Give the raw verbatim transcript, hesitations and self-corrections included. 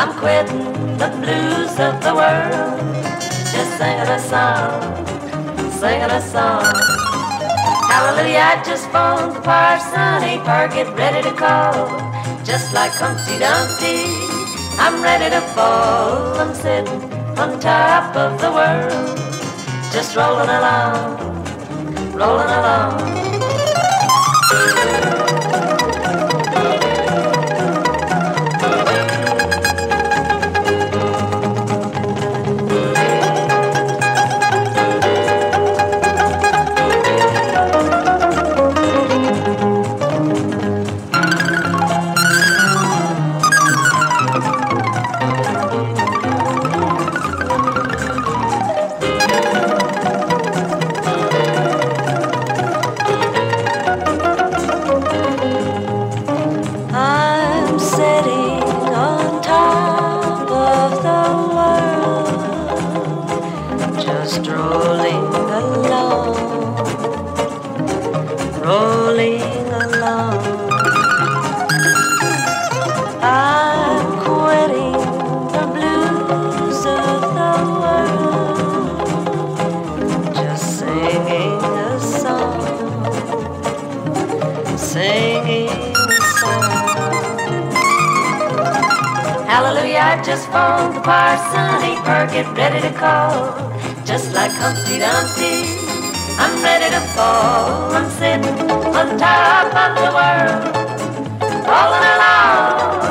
I'm quitting the blues of the world, just singing a song, singing a song. Hallelujah, I just phoned the parson, he par get ready to call. Just like Humpty Dumpty, I'm ready to fall. I'm sitting on top of the world, just rolling along, rolling along. I just phoned the parson, he per get ready to call. Just like Humpty Dumpty, I'm ready to fall. I'm sitting on top of the world, rolling along.